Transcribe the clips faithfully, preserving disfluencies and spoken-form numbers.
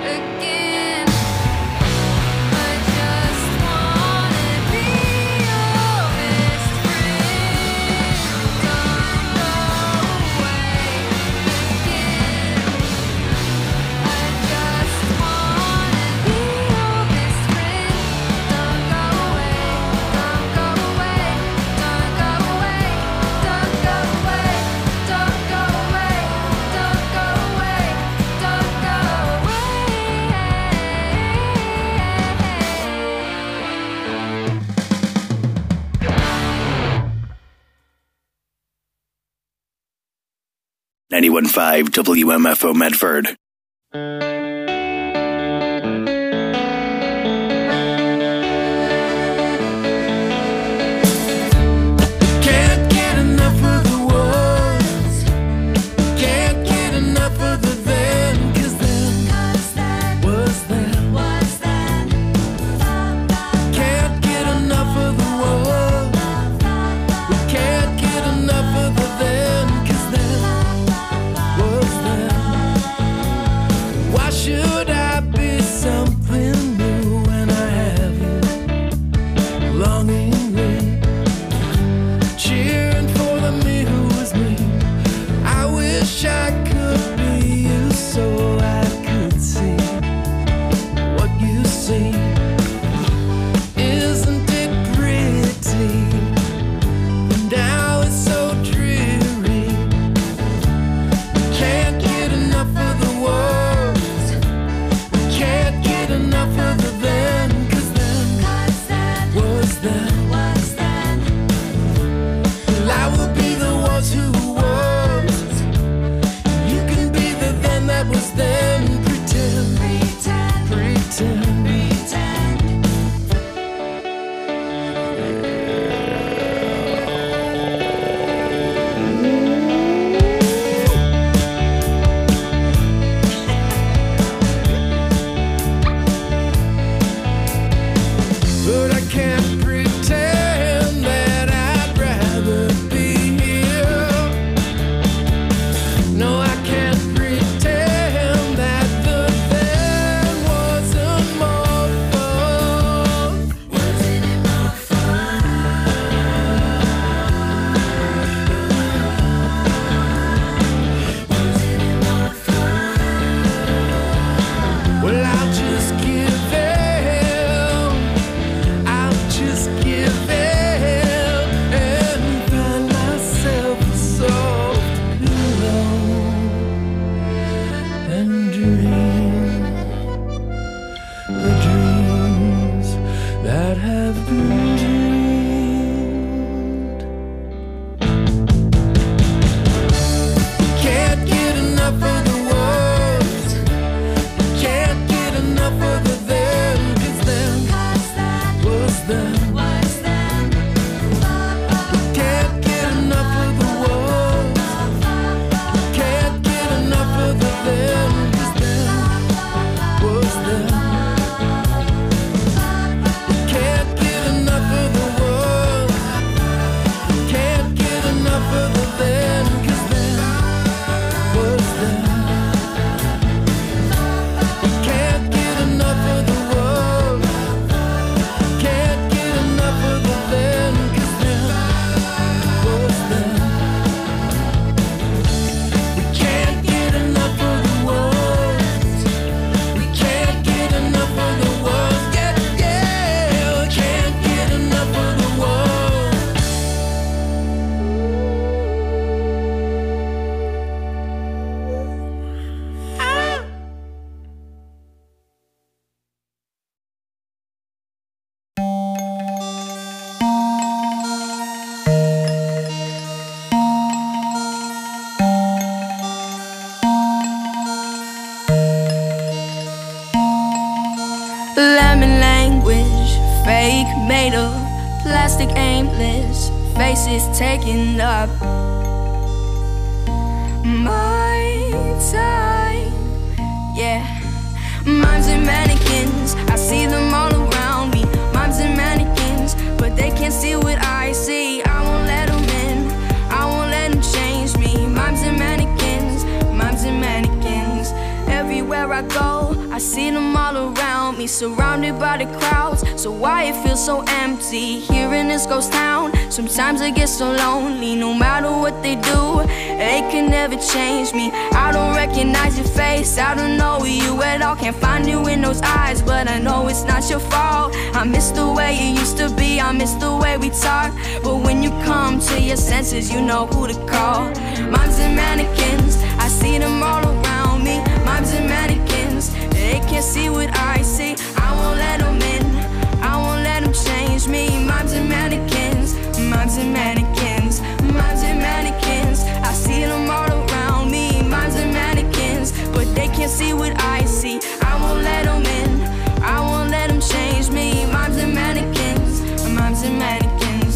ninety-one point five W M F O Medford. Made of plastic, aimless faces taking up my time. Yeah, mimes and mannequins, I see them all around me. Mimes and mannequins, but they can't see what I see. I won't let them in, I won't let them change me. Mimes and mannequins, mimes and mannequins. Everywhere I go, I see them all around me, surrounded by the crowds. So why it feels so empty here in this ghost town? Sometimes I get so lonely, no matter what they do, they can never change me. I don't recognize your face, I don't know you at all. Can't find you in those eyes, but I know it's not your fault. I miss the way it used to be, I miss the way we talk. But when you come to your senses, you know who to call. Moms and mannequins, I see them all around me. Moms and mannequins, they can't see what I see. I won't let them in, I won't let them change me. Moms and mannequins, moms and mannequins, moms and mannequins, I see them all around me. Moms and mannequins, but they can't see what I see. I won't let them in, I won't let them change me. Moms and mannequins, moms and mannequins.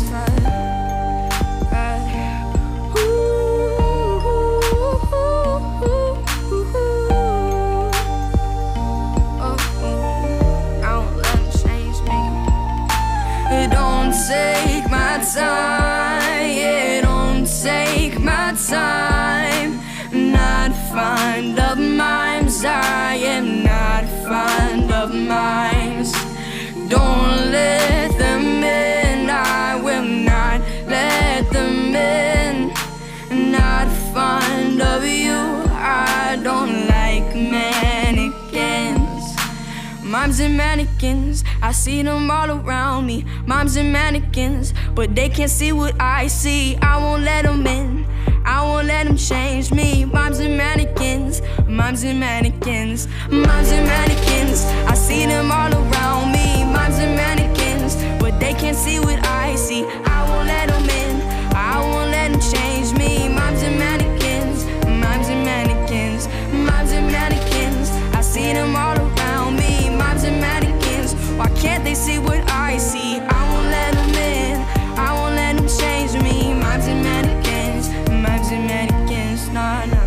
Take my time, yeah, don't take my time. Not fond of mimes, I am not fond of mimes. Don't let them in, I will not let them in. Not fond of you, I don't like mannequins. Moms and mannequins, I see them all around me. Moms and mannequins, but they can't see what I see. I won't let them in, I won't let them change me. Moms and mannequins, moms and mannequins, moms and mannequins, I see them all around me. Moms and mannequins, but they can't see what I see. I won't let them in, I won't let them change me. Moms and mannequins, moms and mannequins, moms and mannequins, I see them all around me. Moms and mannequins, why can't they see what I see? I won't let them in, I won't let them change me. Moms and mannequins, moms and mannequins, nah, nah.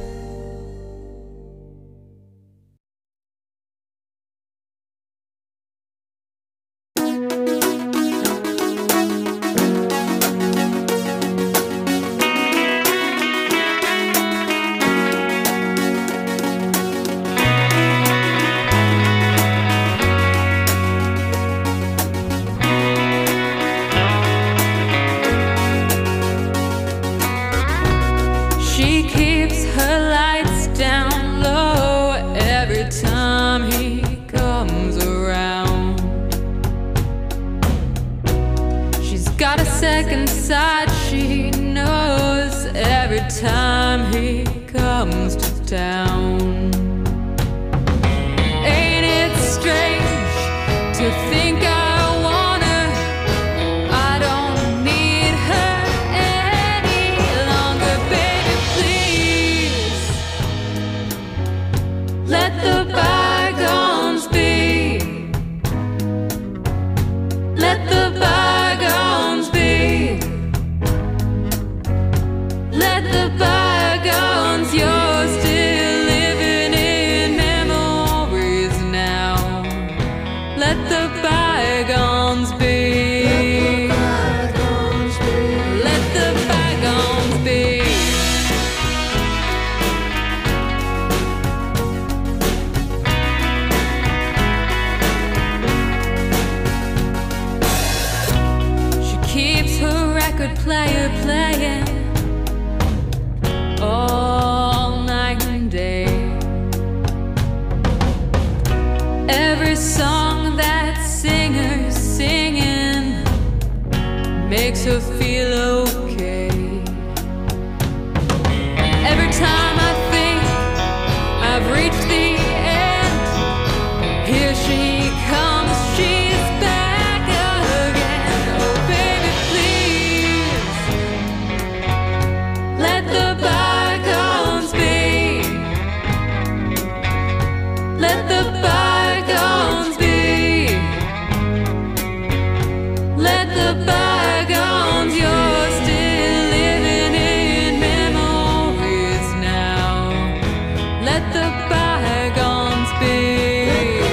Second side, she knows every time he comes to town. Ain't it strange to think I want her? I don't need her any longer, baby, please. Let the bygones be. Let the bygones be. Let the bygones, you're still living in memories now. Let the bygones be. Let the bygones be. She keeps her record player playing all night and day. Every song that singer's singing makes her feel okay. Every time I think I've reached the end, here she comes, she's back again. Oh baby, please, let the bygones be. Let the bygones be. Let the bygones, you're still living in memories now. Let the bygones be.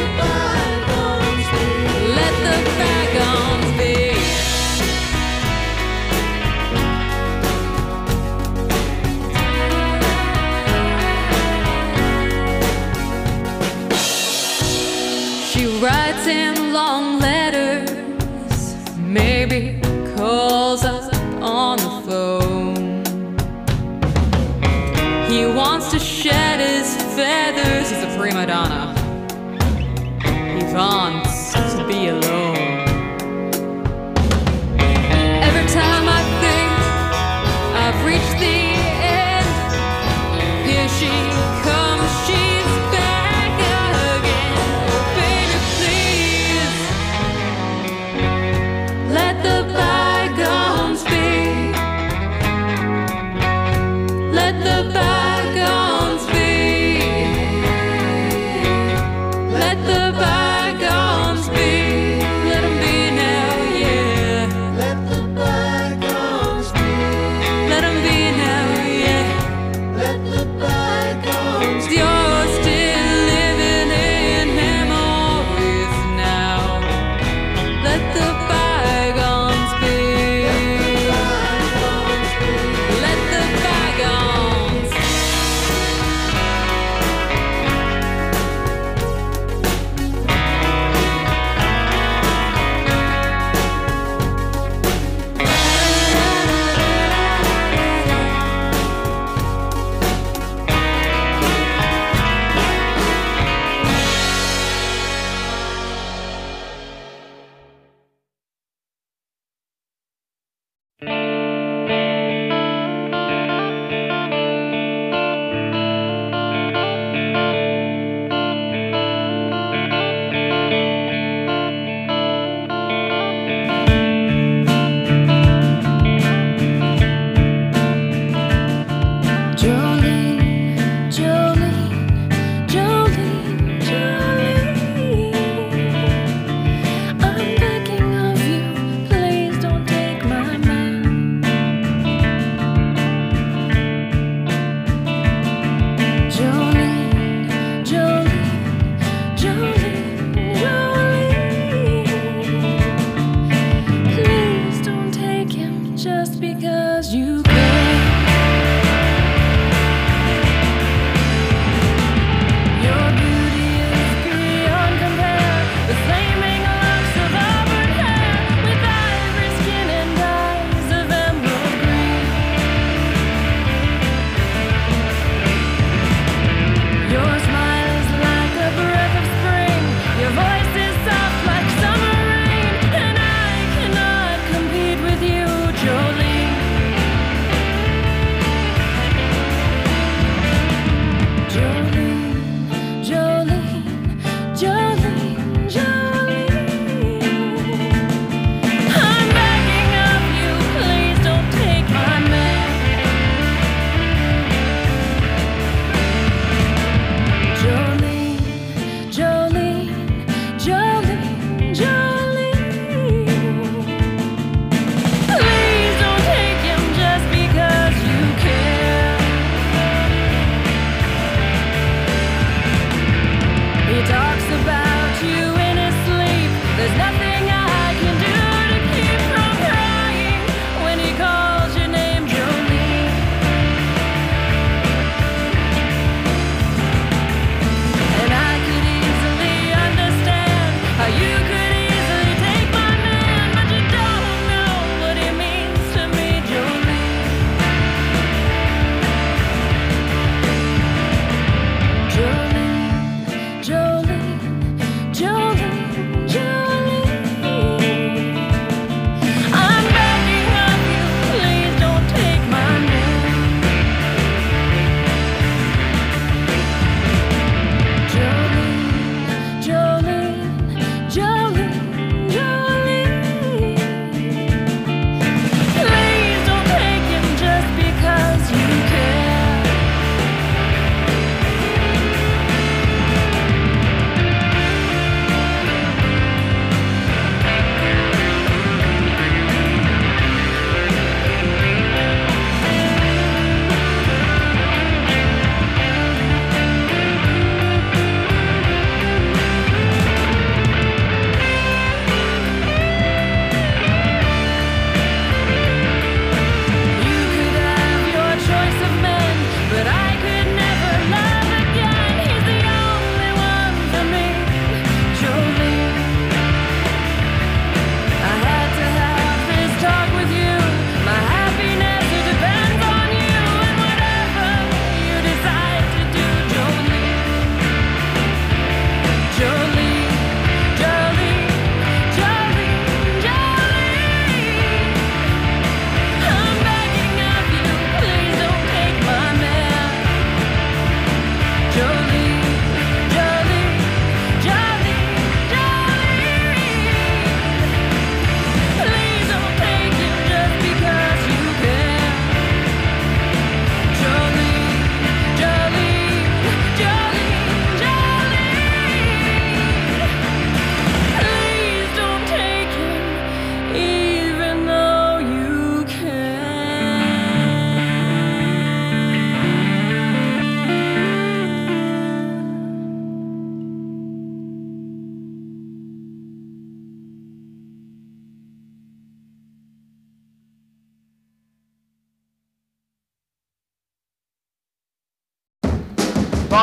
Let the bygones be. writes him long letters, maybe calls up on the phone. He wants to shed his feathers. He's a prima donna. He wants to be alone. Every time I think I've reached the end, here she comes, she's back again. Oh baby, please, let the bygones be. Let the bygones be. Let the bygones be.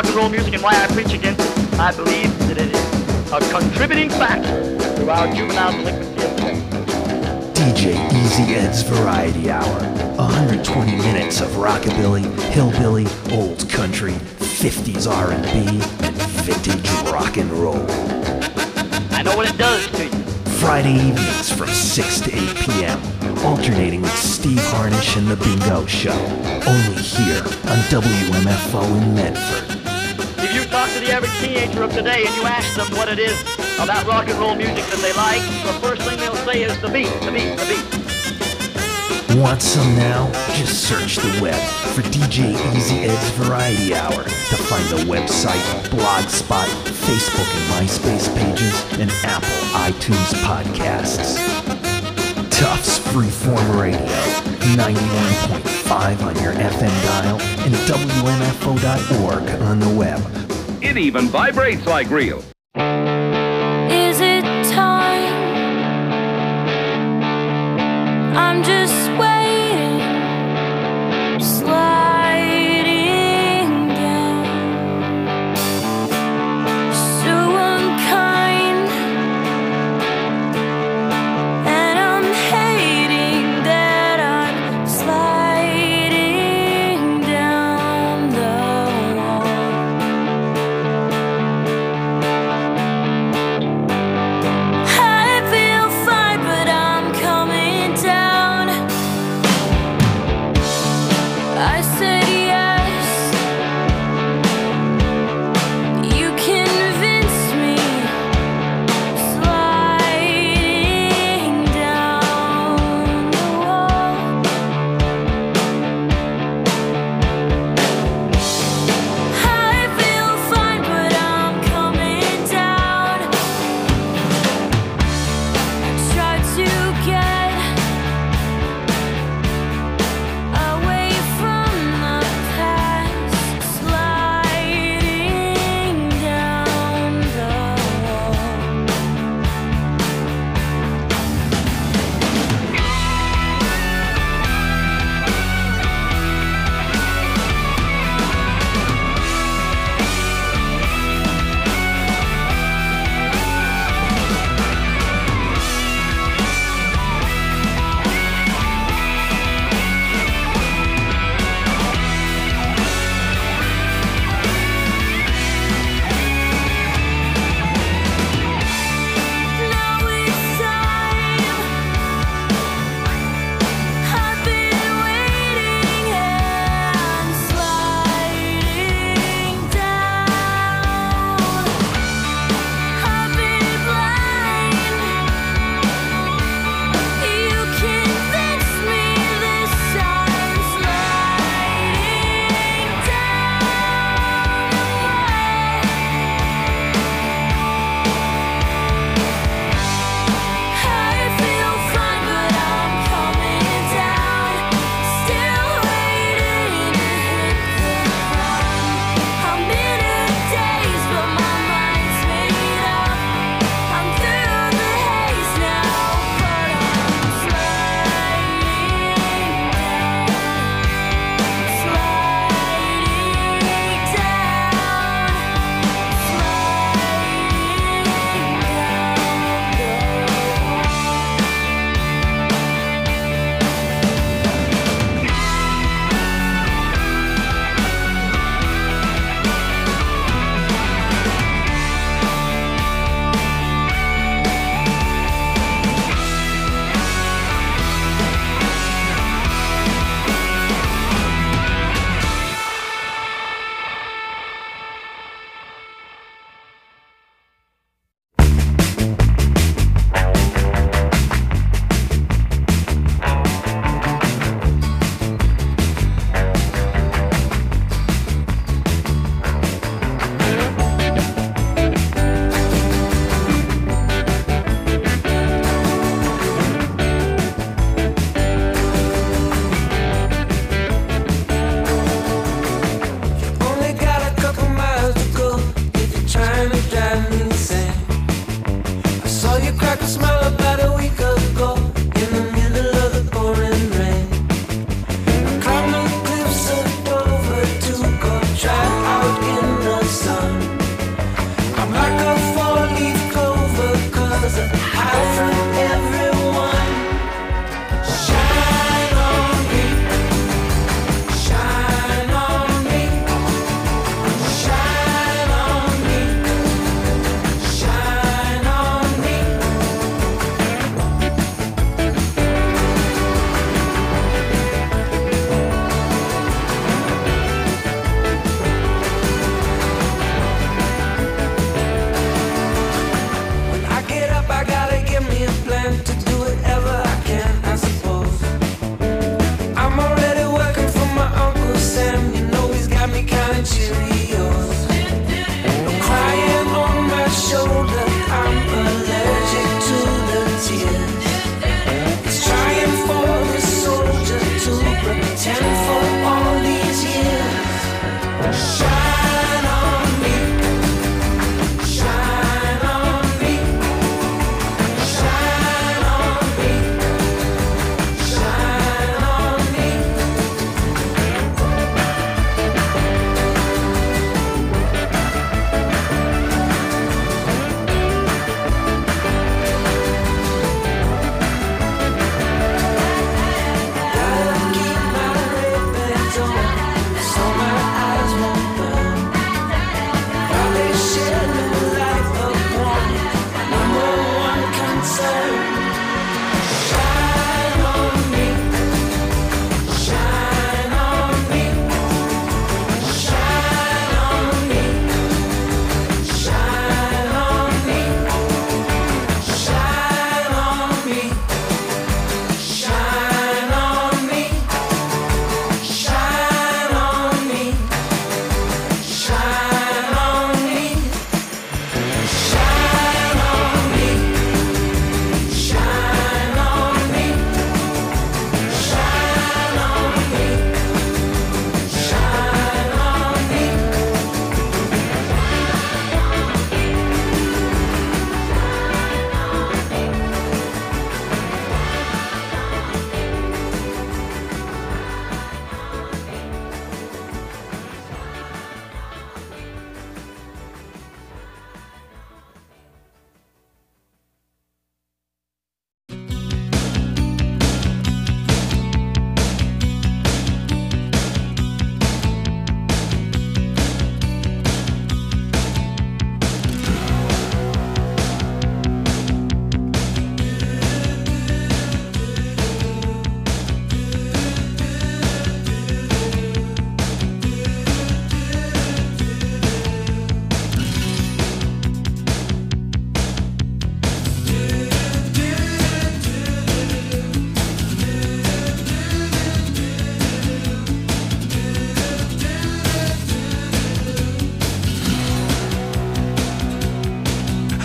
and roll music and why I preach against it, I believe that it is a contributing factor to our juvenile delinquency epidemic. D J Easy Ed's Variety Hour. one hundred twenty minutes of rockabilly, hillbilly, old country, fifties R and B, and vintage rock and roll. I know what it does to you. Friday evenings from six to eight p.m. Alternating with Steve Harnish and The Bingo Show. Only here on W M F O in Medford. If you talk to the average teenager of today and you ask them what it is about rock and roll music that they like, the first thing they'll say is the beat, the beat, the beat. Want some now? Just search the web for D J Easy Ed's Variety Hour to find the website, Blogspot, Facebook and MySpace pages, and Apple iTunes podcasts. Tufts Freeform Radio, ninety-one point five on your F M dial, and W M F O dot org on the web. It even vibrates like real. Is it time? I'm just waiting, sliding down, so unkind, and I'm hating that I'm sliding down the wall. I feel fine, but I'm coming down.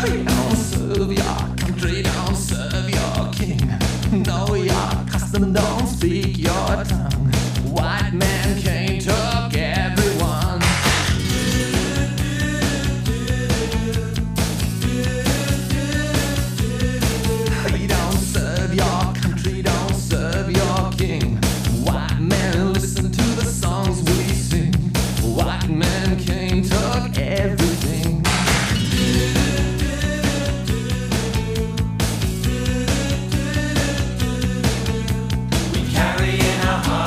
We don't serve your country, don't serve your king. Know your custom, don't speak your tongue. White man came, took everyone. We don't serve your country, don't serve your king. White man, listen to the songs we sing. White man came, took everything. We carry in our hearts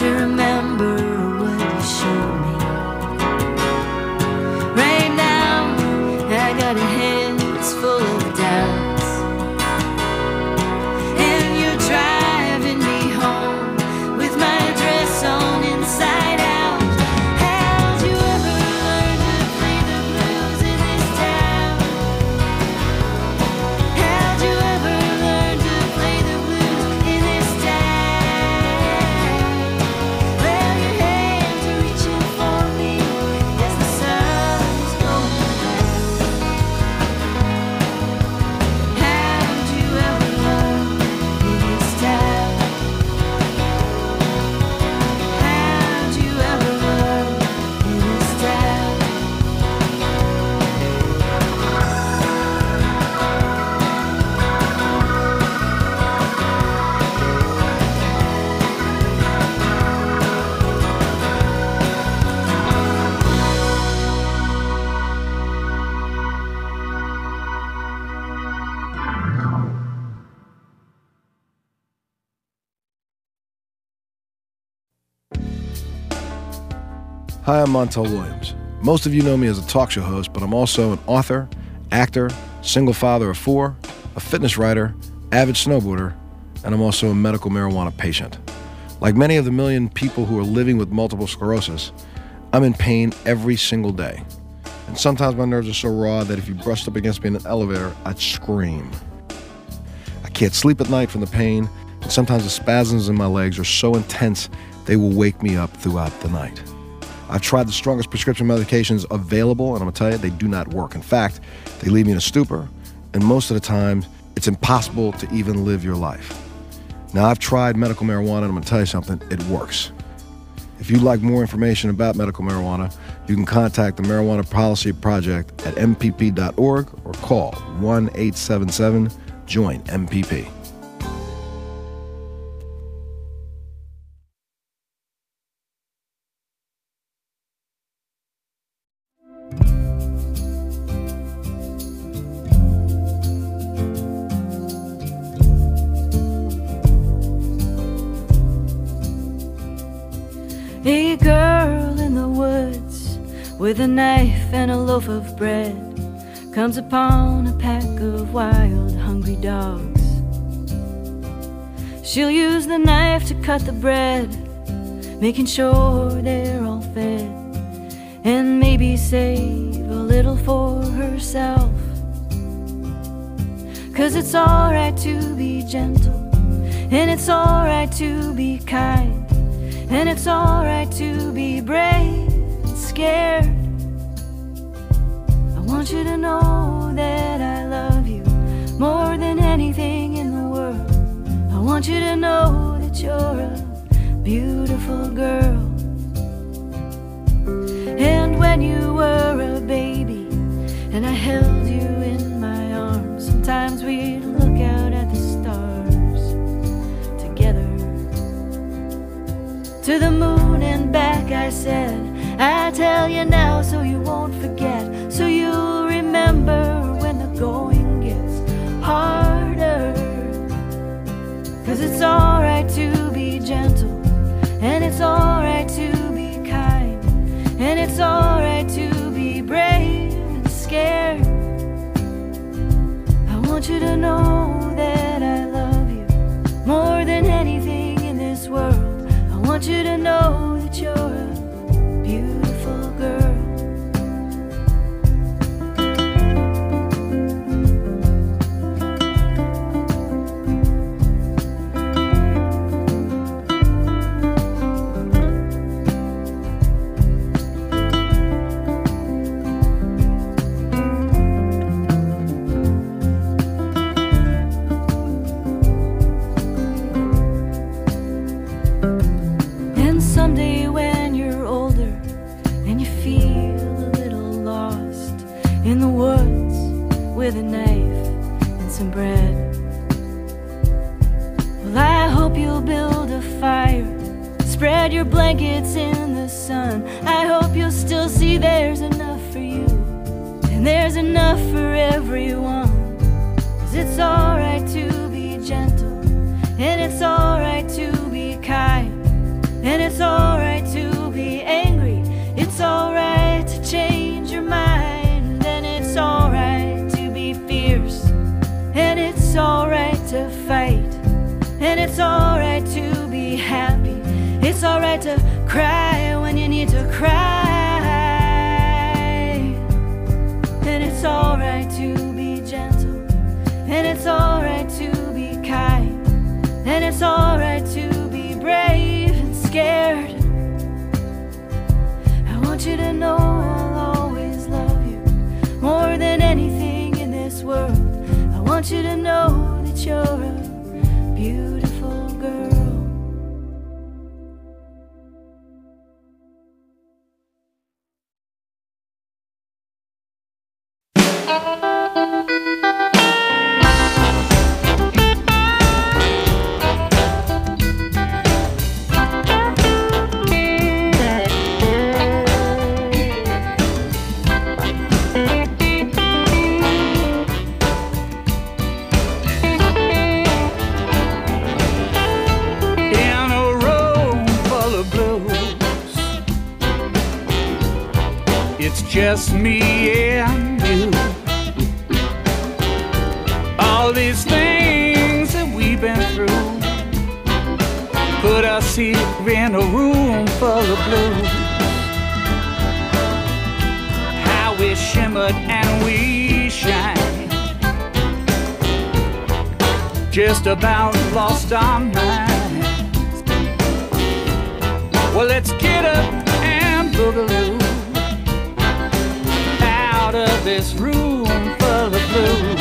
to remember what you showed me. Right now, I got a head that's full of doubts, and you're driving me home with my dress on inside out. How'd you ever learn to play the blues in this town? How'd you ever learn to play the blues in this town? Well, your hands are reaching for me as the sun's going down. How'd you ever learn in this town? How'd you ever learn in this town? Hi, I'm Montel Williams. Most of you know me as a talk show host, but I'm also an author, actor, single father of four, a fitness writer, avid snowboarder, and I'm also a medical marijuana patient. Like many of the million people who are living with multiple sclerosis, I'm in pain every single day. And sometimes my nerves are so raw that if you brushed up against me in an elevator, I'd scream. I can't sleep at night from the pain, and sometimes the spasms in my legs are so intense they will wake me up throughout the night. I've tried the strongest prescription medications available, and I'm gonna tell you, they do not work. In fact, they leave me in a stupor, and most of the time, it's impossible to even live your life. Now, I've tried medical marijuana, and I'm gonna tell you something, it works. If you'd like more information about medical marijuana, you can contact the Marijuana Policy Project at M P P dot org or call one eight seven seven join M P P. A girl in the woods with a knife and a loaf of bread comes upon a pack of wild, hungry dogs. She'll use the knife to cut the bread, making sure they're all fed, and maybe save a little for herself. 'Cause it's alright to be gentle, and it's alright to be kind, and it's alright to be brave and scared. I want you to know that I love you more than anything in the world. I want you to know that you're a beautiful girl. And when you were a baby and I held you in my arms, sometimes we'd look out at the stars together. To the moon and back I said, I tell you now so you won't forget, so you'll remember when the going gets harder. 'Cause it's alright to be gentle, and it's alright to be kind, and it's alright to be brave and scared. I want you to know that I love you more than anything in this world. I want you to know that you're a beautiful girl. Someday when you're older and you feel a little lost in the woods with a knife and some bread, well, I hope you'll build a fire, spread your blankets in the sun. I hope you'll still see there's enough for you and there's enough for everyone. 'Cause it's alright to be gentle, and it's alright to be kind, And it's alright to be angry, it's alright to change your mind, and it's alright to be fierce, and it's alright to fight, and it's alright to be happy, it's alright to cry when you need to cry, and it's alright to be gentle, and it's alright to be kind, and it's alright to be brave and scared. I want you to know I'll always love you more than anything in this world. I want you to know that you're a beautiful girl. Just me and you. All these things that we've been through put us here in a room full of blues. How we shimmered and we shine, just about lost our minds. Well, let's get up and boogaloo out of this room full of blues.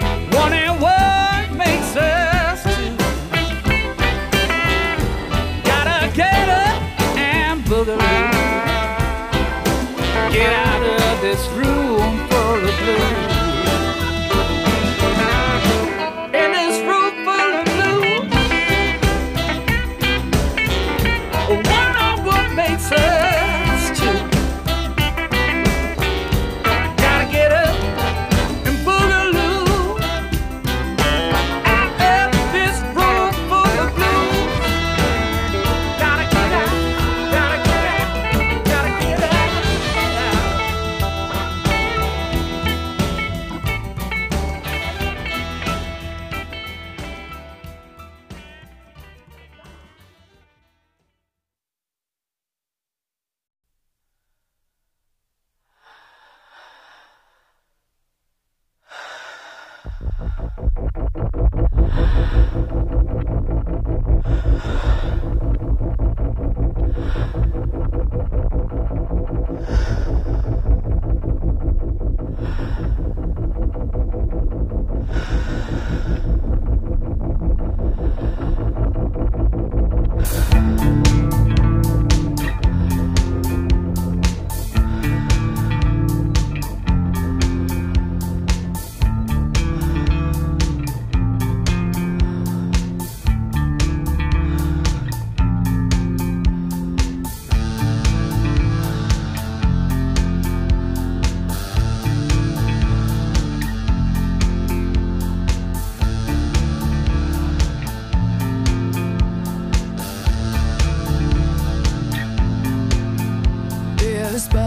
Got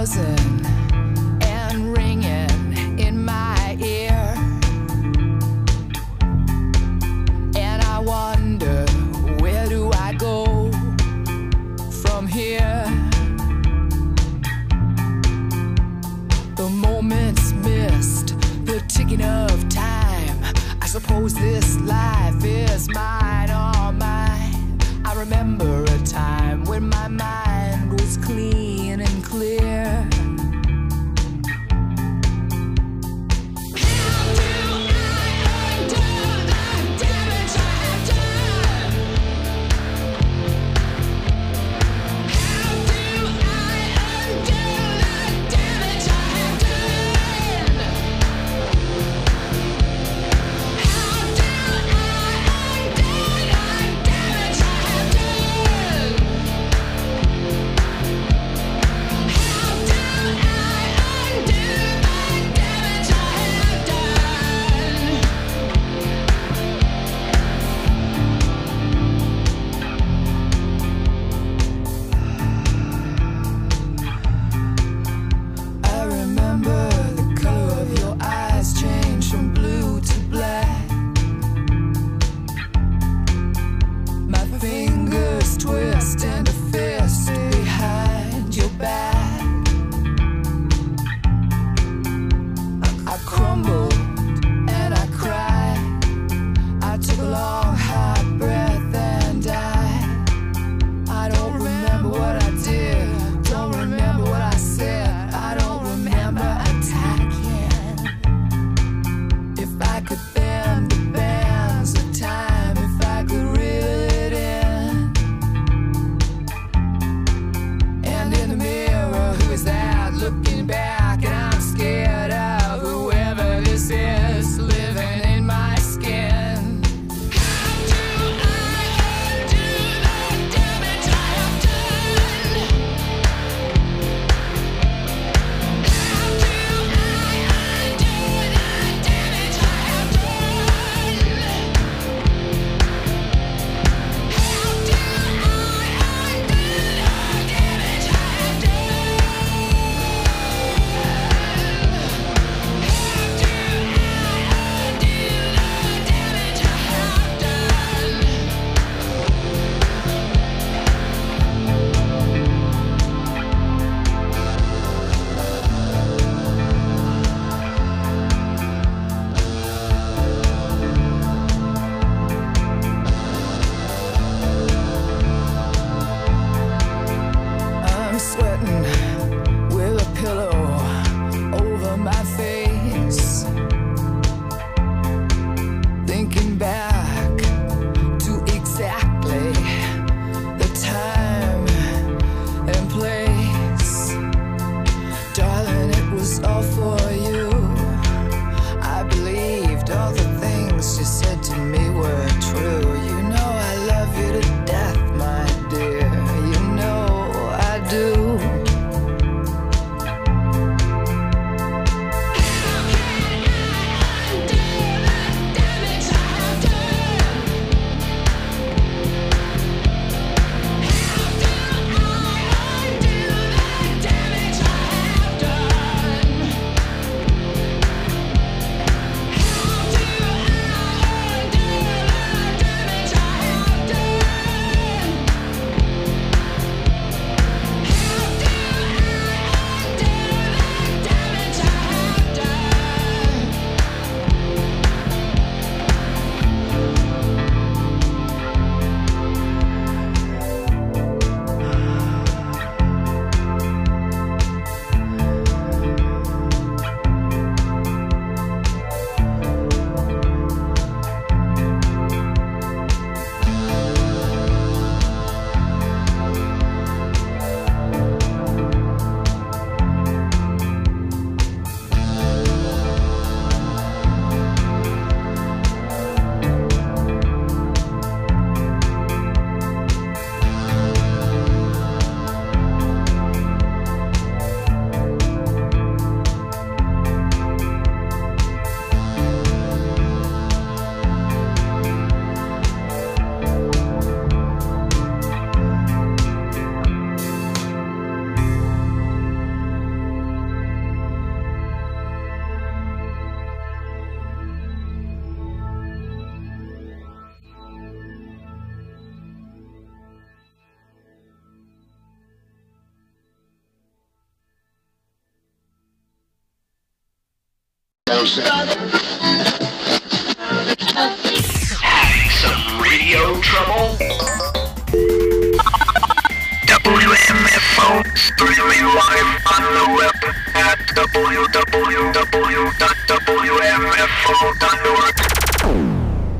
buzzing and ringing in my ear, and I wonder, where do I go from here? The moments missed, the ticking of time. I suppose this life is mine, all mine. I remember a time when my mind was clean and clear. How do Having some radio trouble? W M F O streaming live on the web at w w w dot w m f o dot org.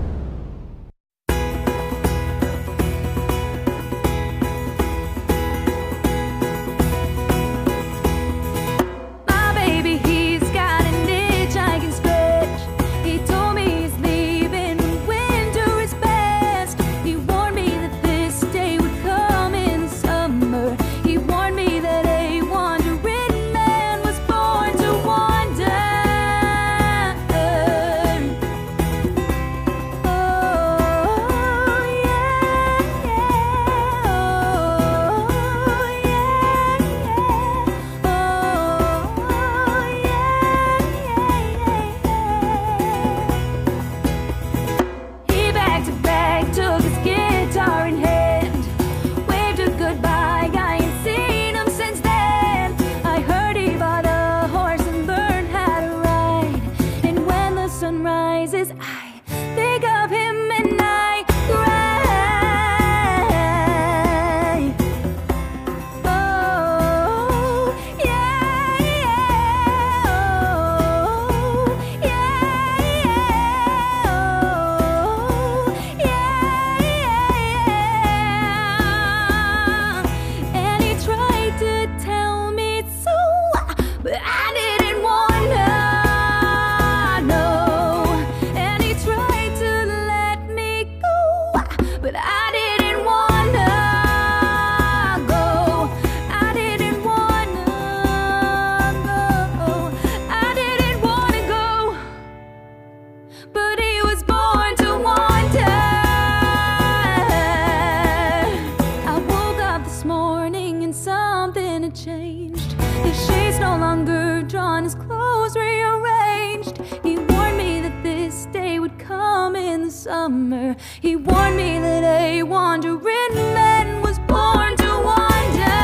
He warned me that a wandering man was born to wander.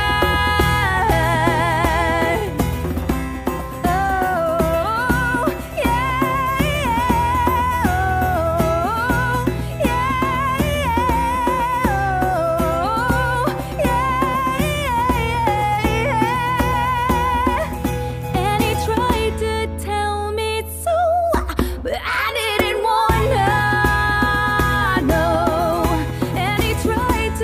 Oh, yeah, yeah, oh, yeah, yeah, oh, yeah, yeah, yeah. And he tried to tell me so, but I didn't want to.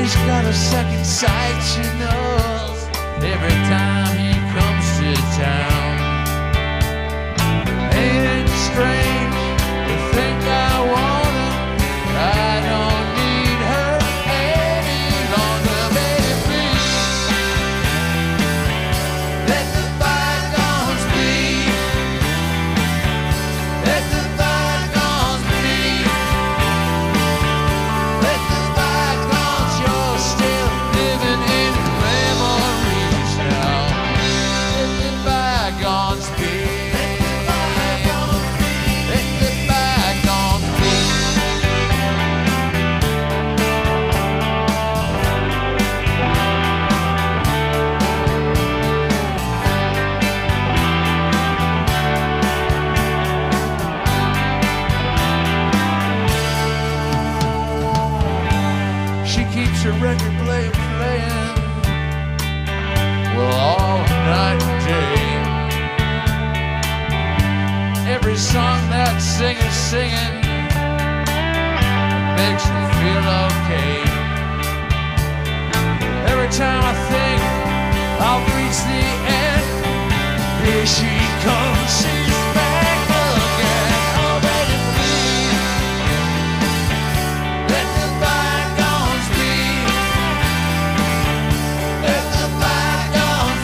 He's got a second sight, she knows, every time he comes to town. Ain't it strange to think I want her? I don't need her any longer, baby, please. Let the bygones be. Let the bygones be. Let the bygones, you're still living in memories now. Let the bygones be. Let the bygones be. She keeps her record player playing, well, all night and day. Every song that singer's singing makes me feel okay. Every time I think I'll reach the end, here she comes, she's back again. Oh, baby, please, let the bygones be. Let the bygones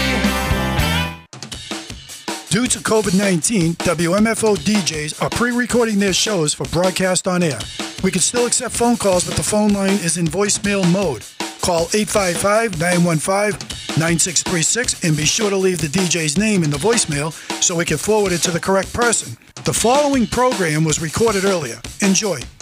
be. Due to COVID nineteen, W M F O D Js are pre-recording their shows for broadcast on air. We can still accept phone calls, but the phone line is in voicemail mode. Call eight five five, nine one five, nine six three six and be sure to leave the D J's name in the voicemail so we can forward it to the correct person. The following program was recorded earlier. Enjoy.